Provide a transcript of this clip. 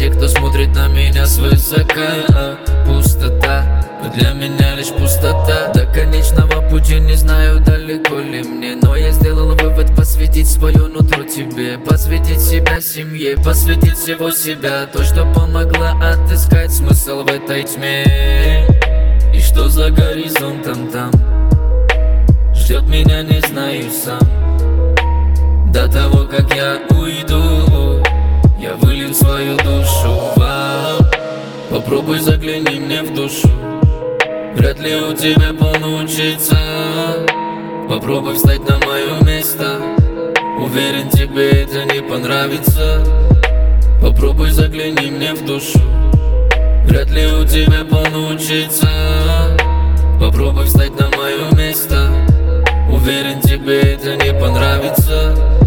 те, кто смотрит на меня свысока. Пустота, но для меня лишь пустота. До конечного пути не знаю, далеко ли мне, но я сделал вывод: посвятить свое нутро тебе, посвятить себя семье, посвятить всего себя. То, что помогло отыскать смысл в этой тьме. И что за горизонтом там ждет меня, не знаю сам. До того, как я уйду, я вылью свою душу. Вау. Попробуй загляни мне в душу, вряд ли у тебя получится. Попробуй встать на мое место, уверен, тебе это не понравится. Попробуй загляни мне в душу, вряд ли у тебя получится. Попробуй встать на мое место, уверен, тебе это не понравится.